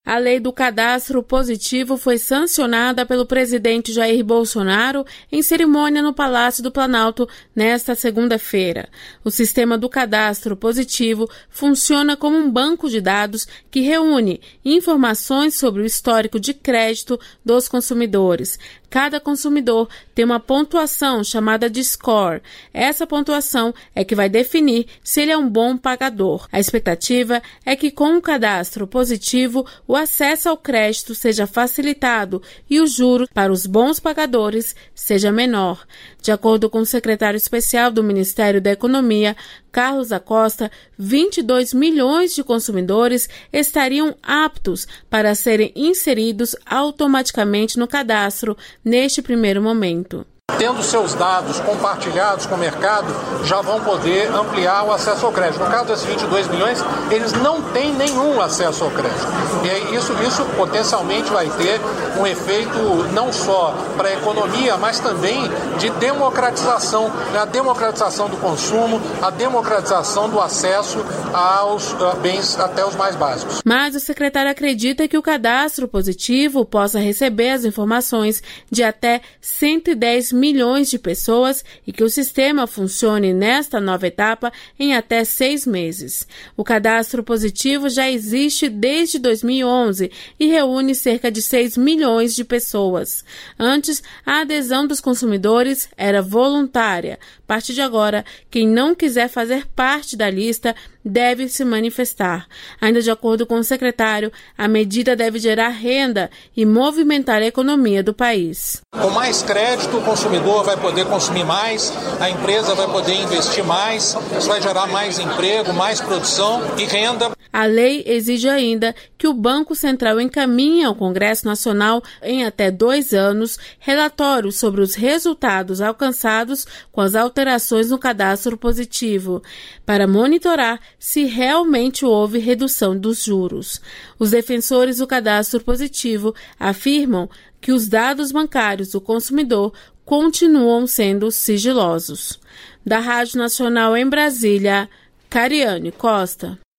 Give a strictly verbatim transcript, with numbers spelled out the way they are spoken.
A lei do cadastro positivo foi sancionada pelo presidente Jair Bolsonaro em cerimônia no Palácio do Planalto nesta segunda-feira. O sistema do cadastro positivo funciona como um banco de dados que reúne informações sobre o histórico de crédito dos consumidores. Cada consumidor tem uma pontuação chamada de score. Essa pontuação é que vai definir se ele é um bom pagador. A expectativa é que com o cadastro positivo, o acesso ao crédito seja facilitado e o juro para os bons pagadores seja menor. De acordo com o secretário especial do Ministério da Economia, Carlos Acosta, vinte e dois milhões de consumidores estariam aptos para serem inseridos automaticamente no cadastro neste primeiro momento. Tendo seus dados compartilhados com o mercado, já vão poder ampliar o acesso ao crédito. No caso desses vinte e dois milhões, eles não têm nenhum acesso ao crédito. E isso, isso potencialmente vai ter um efeito não só para a economia, mas também de democratização, né? A democratização do consumo, a democratização do acesso aos uh, bens até os mais básicos. Mas o secretário acredita que o cadastro positivo possa receber as informações de até cento e dez milhões de pessoas e que o sistema funcione nesta nova etapa em até seis meses. O cadastro positivo já existe desde dois mil e onze e reúne cerca de seis milhões de pessoas. Antes, a adesão dos consumidores era voluntária. A partir de agora, quem não quiser fazer parte da lista deve se manifestar. Ainda de acordo com o secretário, a medida deve gerar renda e movimentar a economia do país. Com mais crédito, o consumidor vai poder consumir mais, a empresa vai poder investir mais, isso vai gerar mais emprego, mais produção e renda. A lei exige ainda que o Banco Central encaminhe ao Congresso Nacional em até dois anos relatórios sobre os resultados alcançados com as alterações no cadastro positivo, para monitorar se realmente houve redução dos juros. Os defensores do cadastro positivo afirmam que os dados bancários do consumidor continuam sendo sigilosos. Da Rádio Nacional em Brasília, Cariane Costa.